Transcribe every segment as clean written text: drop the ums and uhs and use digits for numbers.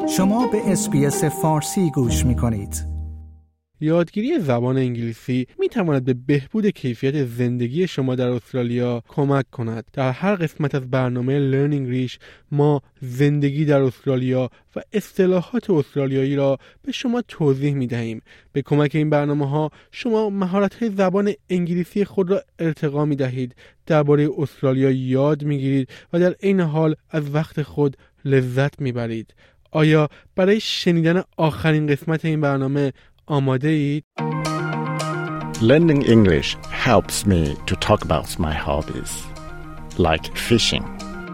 شما به اس‌بی‌اس فارسی گوش می‌کنید. یادگیری زبان انگلیسی می تواند به بهبود کیفیت زندگی شما در استرالیا کمک کند. در هر قسمت از برنامه Learn English ما زندگی در استرالیا و اصطلاحات استرالیایی را به شما توضیح می دهیم. به کمک این برنامه‌ها شما مهارت‌های زبان انگلیسی خود را ارتقا می دهید، درباره استرالیا یاد می گیرید و در عین حال از وقت خود لذت می برید. آیا برای شنیدن آخرین قسمت این برنامه آماده اید؟ Learning English helps me to talk about my hobbies, like fishing.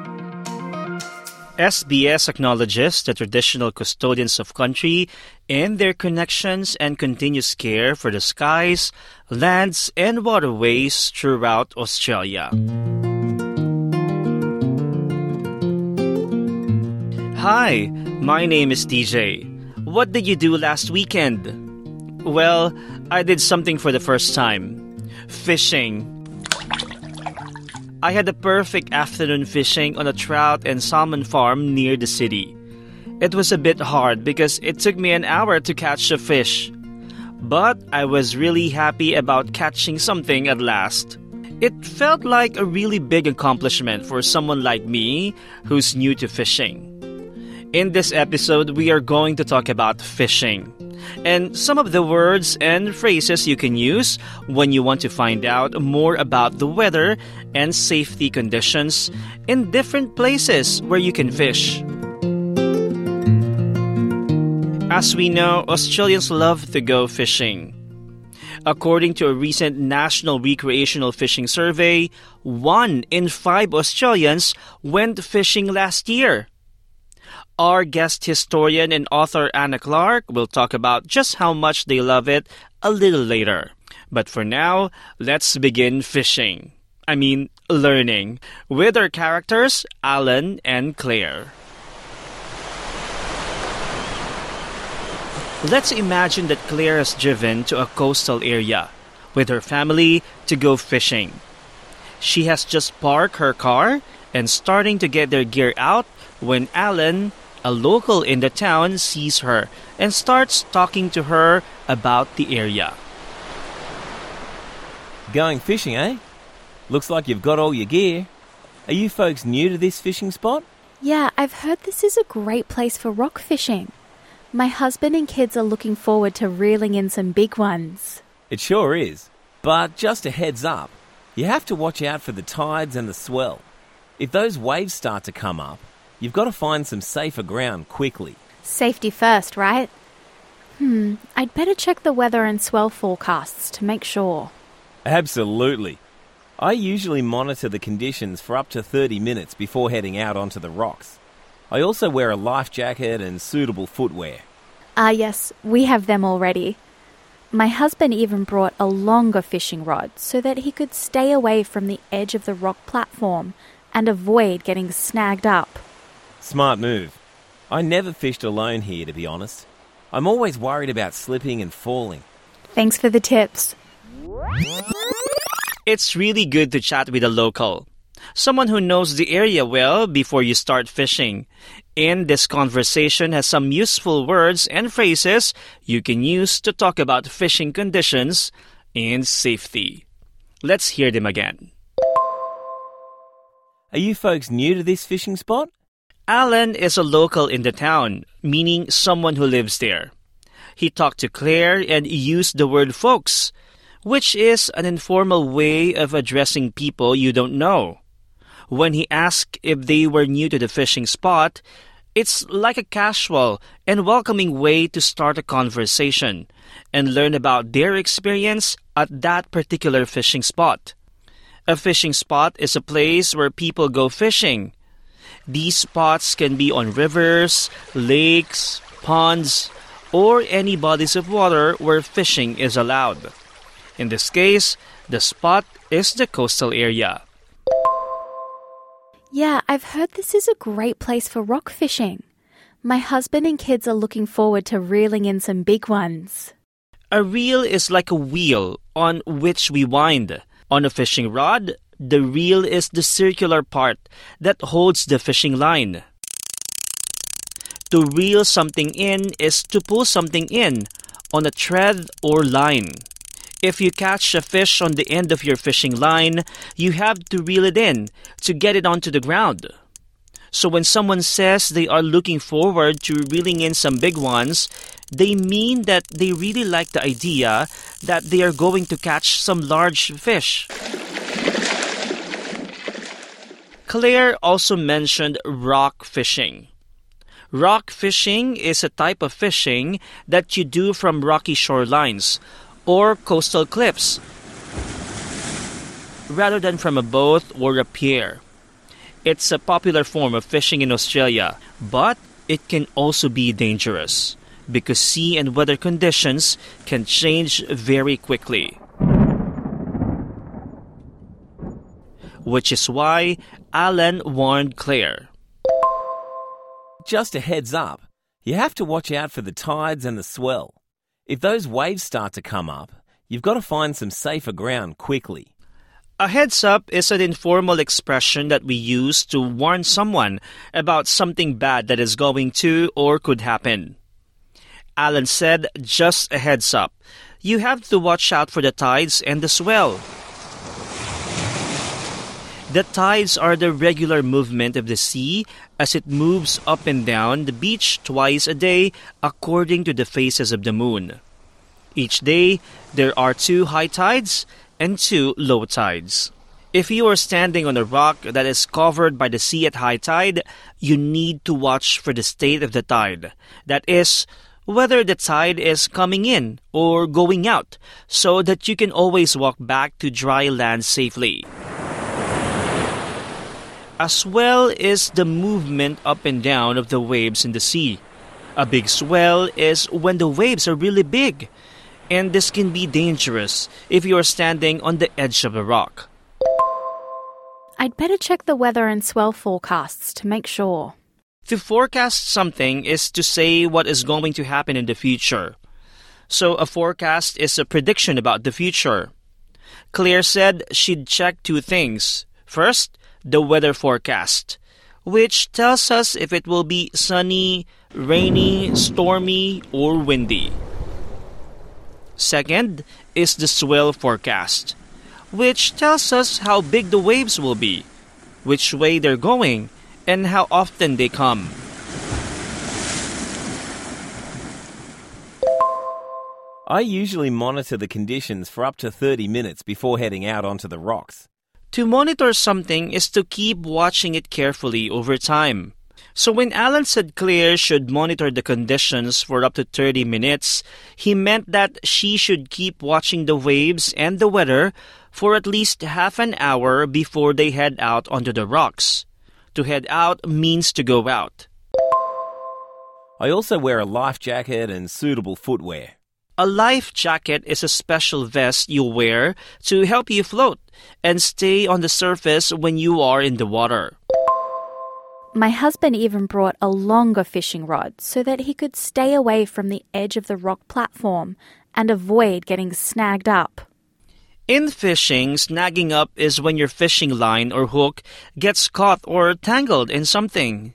SBS acknowledges the traditional custodians of country and their connections and continuous care for the skies, lands, and waterways throughout Australia. Hi, my name is DJ. What did you do last weekend? Well, I did something for the first time. Fishing. I had a perfect afternoon fishing on a trout and salmon farm near the city. It was a bit hard because it took me an hour to catch a fish. But I was really happy about catching something at last. It felt like a really big accomplishment for someone like me who's new to fishing. In this episode, we are going to talk about fishing and some of the words and phrases you can use when you want to find out more about the weather and safety conditions in different places where you can fish. As we know, Australians love to go fishing. According to a recent National Recreational Fishing Survey, 1 in 5 Australians went fishing last year. Our guest historian and author Anna Clark will talk about just how much they love it a little later. But for now, let's begin learning, with our characters, Alan and Claire. Let's imagine that Claire has driven to a coastal area with her family to go fishing. She has just parked her car and starting to get their gear out when Alan, a local in the town, sees her and starts talking to her about the area. Going fishing, eh? Looks like you've got all your gear. Are you folks new to this fishing spot? Yeah, I've heard this is a great place for rock fishing. My husband and kids are looking forward to reeling in some big ones. It sure is. But just a heads up, you have to watch out for the tides and the swell. If those waves start to come up, you've got to find some safer ground quickly. Safety first, right? I'd better check the weather and swell forecasts to make sure. Absolutely. I usually monitor the conditions for up to 30 minutes before heading out onto the rocks. I also wear a life jacket and suitable footwear. Yes, we have them already. My husband even brought a longer fishing rod so that he could stay away from the edge of the rock platform and avoid getting snagged up. Smart move. I never fished alone here, to be honest. I'm always worried about slipping and falling. Thanks for the tips. It's really good to chat with a local, someone who knows the area well before you start fishing. And this conversation has some useful words and phrases you can use to talk about fishing conditions and safety. Let's hear them again. Are you folks new to this fishing spot? Alan is a local in the town, meaning someone who lives there. He talked to Claire and used the word folks, which is an informal way of addressing people you don't know. When he asked if they were new to the fishing spot, it's like a casual and welcoming way to start a conversation and learn about their experience at that particular fishing spot. A fishing spot is a place where people go fishing. These spots can be on rivers, lakes, ponds, or any bodies of water where fishing is allowed. In this case, the spot is the coastal area. Yeah, I've heard this is a great place for rock fishing. My husband and kids are looking forward to reeling in some big ones. A reel is like a wheel on which we wind. On a fishing rod, the reel is the circular part that holds the fishing line. To reel something in is to pull something in on a thread or line. If you catch a fish on the end of your fishing line, you have to reel it in to get it onto the ground. So when someone says they are looking forward to reeling in some big ones, they mean that they really like the idea that they are going to catch some large fish. Claire also mentioned rock fishing. Rock fishing is a type of fishing that you do from rocky shorelines or coastal cliffs rather than from a boat or a pier. It's a popular form of fishing in Australia, but it can also be dangerous because sea and weather conditions can change very quickly. Which is why Alan warned Claire. Just a heads up, you have to watch out for the tides and the swell. If those waves start to come up, you've got to find some safer ground quickly. A heads up is an informal expression that we use to warn someone about something bad that is going to or could happen. Alan said, just a heads up. You have to watch out for the tides and the swell. The tides are the regular movement of the sea as it moves up and down the beach twice a day according to the phases of the moon. Each day, there are 2 high tides and 2 low tides. If you are standing on a rock that is covered by the sea at high tide, you need to watch for the state of the tide. That is, whether the tide is coming in or going out, so that you can always walk back to dry land safely. A swell is the movement up and down of the waves in the sea. A big swell is when the waves are really big, and this can be dangerous if you are standing on the edge of a rock. I'd better check the weather and swell forecasts to make sure. To forecast something is to say what is going to happen in the future. So a forecast is a prediction about the future. Claire said she'd check 2 things. First, the weather forecast, which tells us if it will be sunny, rainy, stormy, or windy. Second is the swell forecast, which tells us how big the waves will be, which way they're going, and how often they come. I usually monitor the conditions for up to 30 minutes before heading out onto the rocks. To monitor something is to keep watching it carefully over time. So when Alan said Claire should monitor the conditions for up to 30 minutes, he meant that she should keep watching the waves and the weather for at least half an hour before they head out onto the rocks. To head out means to go out. I also wear a life jacket and suitable footwear. A life jacket is a special vest you wear to help you float and stay on the surface when you are in the water. My husband even brought a longer fishing rod so that he could stay away from the edge of the rock platform and avoid getting snagged up. In fishing, snagging up is when your fishing line or hook gets caught or tangled in something.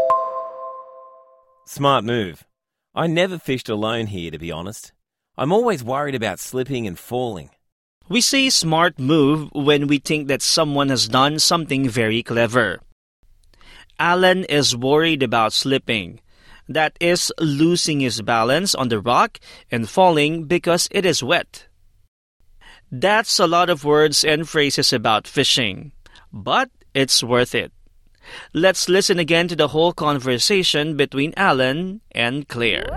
Smart move. I never fished alone here, to be honest. I'm always worried about slipping and falling. We say smart move when we think that someone has done something very clever. Alan is worried about slipping. That is, losing his balance on the rock and falling because it is wet. That's a lot of words and phrases about fishing, but it's worth it. Let's listen again to the whole conversation between Alan and Claire.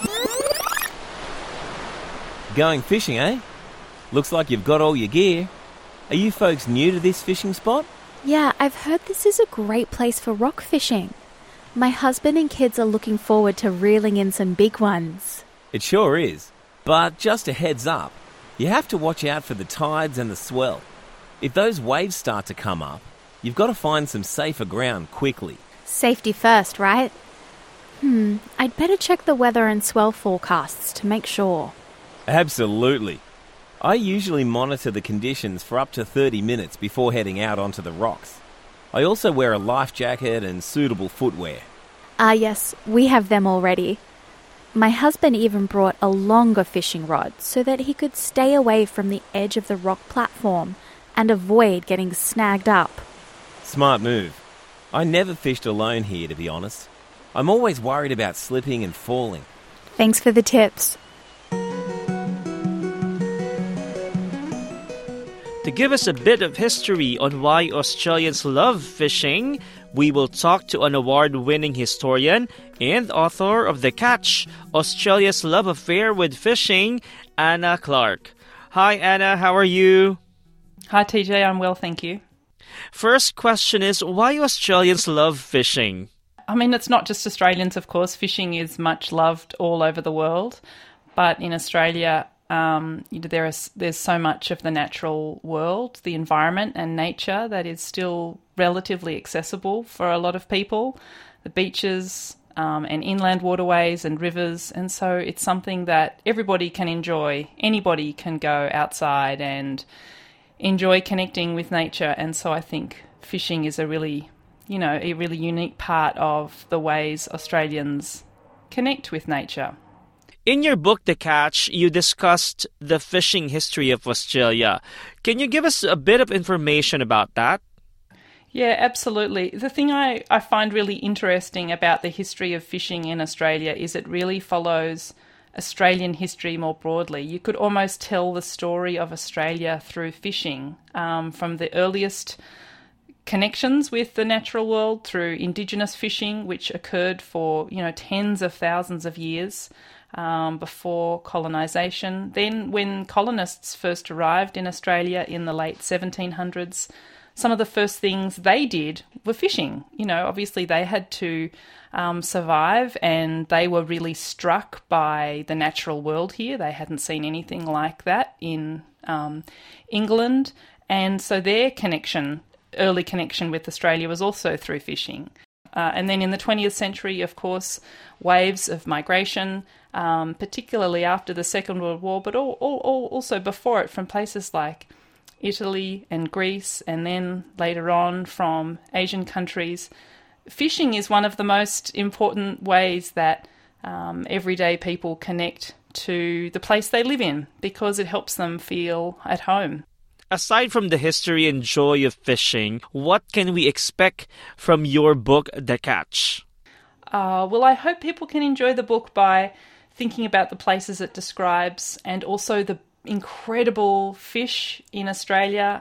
Going fishing, eh? Looks like you've got all your gear. Are you folks new to this fishing spot? Yeah, I've heard this is a great place for rock fishing. My husband and kids are looking forward to reeling in some big ones. It sure is. But just a heads up, you have to watch out for the tides and the swell. If those waves start to come up, you've got to find some safer ground quickly. Safety first, right? I'd better check the weather and swell forecasts to make sure. Absolutely. I usually monitor the conditions for up to 30 minutes before heading out onto the rocks. I also wear a life jacket and suitable footwear. Yes, we have them already. My husband even brought a longer fishing rod so that he could stay away from the edge of the rock platform and avoid getting snagged up. Smart move. I never fished alone here, to be honest. I'm always worried about slipping and falling. Thanks for the tips. To give us a bit of history on why Australians love fishing, we will talk to an award-winning historian and author of The Catch, Australia's Love Affair with Fishing, Anna Clark. Hi Anna, how are you? Hi TJ, I'm well, thank you. First question is, why Australians love fishing? I mean, it's not just Australians, of course. Fishing is much loved all over the world. But in Australia, there's so much of the natural world, the environment and nature that is still relatively accessible for a lot of people. The beaches and inland waterways and rivers. And so it's something that everybody can enjoy. Anybody can go outside and enjoy connecting with nature. And so I think fishing is a really unique part of the ways Australians connect with nature. In your book, The Catch, you discussed the fishing history of Australia. Can you give us a bit of information about that? Yeah, absolutely. The thing I find really interesting about the history of fishing in Australia is it really follows Australian history more broadly. You could almost tell the story of Australia through fishing, from the earliest connections with the natural world through indigenous fishing, which occurred for tens of thousands of years before colonisation. Then when colonists first arrived in Australia in the late 1700s, some of the first things they did were fishing. Obviously they had to survive, and they were really struck by the natural world here. They hadn't seen anything like that in England, and so their early connection with Australia was also through fishing. And then in the 20th century, of course, waves of migration, particularly after the Second World War, but also before it, from places like Italy and Greece, and then later on from Asian countries. Fishing is one of the most important ways that everyday people connect to the place they live in, because it helps them feel at home. Aside from the history and joy of fishing, what can we expect from your book, The Catch? Well, I hope people can enjoy the book by thinking about the places it describes, and also the incredible fish in Australia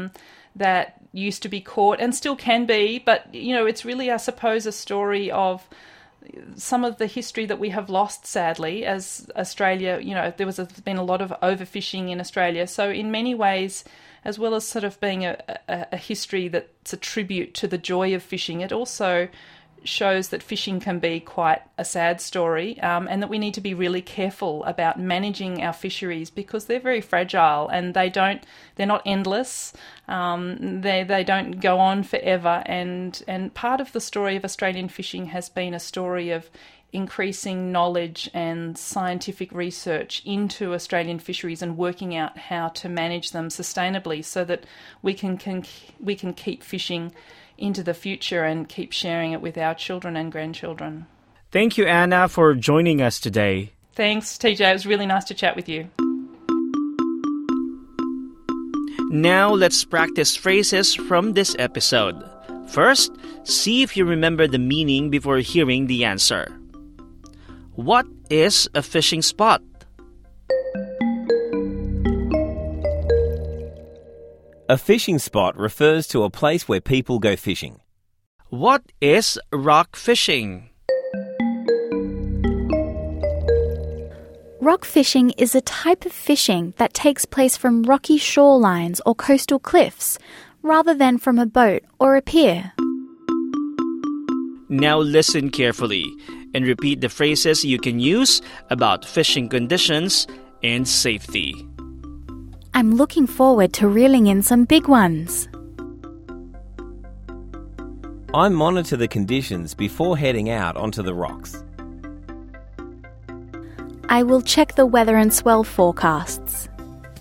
that used to be caught and still can be. But, it's really, I suppose, a story of some of the history that we have lost, sadly, as Australia. There's been a lot of overfishing in Australia. So in many ways, as well as sort of being a history that's a tribute to the joy of fishing, it also shows that fishing can be quite a sad story, and that we need to be really careful about managing our fisheries, because they're very fragile and they're not endless. They don't go on forever, and part of the story of Australian fishing has been a story of increasing knowledge and scientific research into Australian fisheries and working out how to manage them sustainably, so that we can keep fishing into the future and keep sharing it with our children and grandchildren. Thank you, Anna, for joining us today. Thanks, TJ. It was really nice to chat with you. Now let's practice phrases from this episode. First, see if you remember the meaning before hearing the answer. What is a fishing spot? A fishing spot refers to a place where people go fishing. What is rock fishing? Rock fishing is a type of fishing that takes place from rocky shorelines or coastal cliffs, rather than from a boat or a pier. Now listen carefully and repeat the phrases you can use about fishing conditions and safety. I'm looking forward to reeling in some big ones. I monitor the conditions before heading out onto the rocks. I will check the weather and swell forecasts.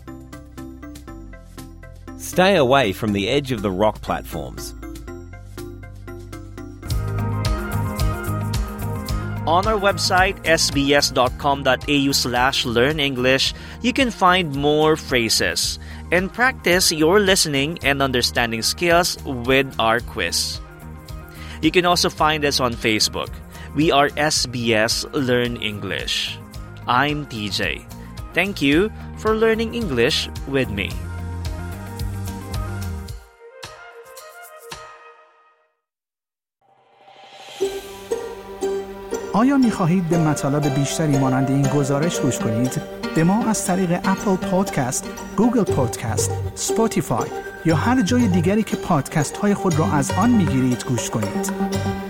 Stay away from the edge of the rock platforms. On our website, sbs.com.au/learnenglish, you can find more phrases and practice your listening and understanding skills with our quiz. You can also find us on Facebook. We are SBS Learn English. I'm TJ. Thank you for learning English with me. آیا می‌خواهید به مطالب بیشتری مانند این گزارش گوش کنید؟ به ما از طریق اپل پادکست، گوگل پادکست، اسپاتیفای یا هر جای دیگری که پادکست های خود را از آن می‌گیرید گوش کنید.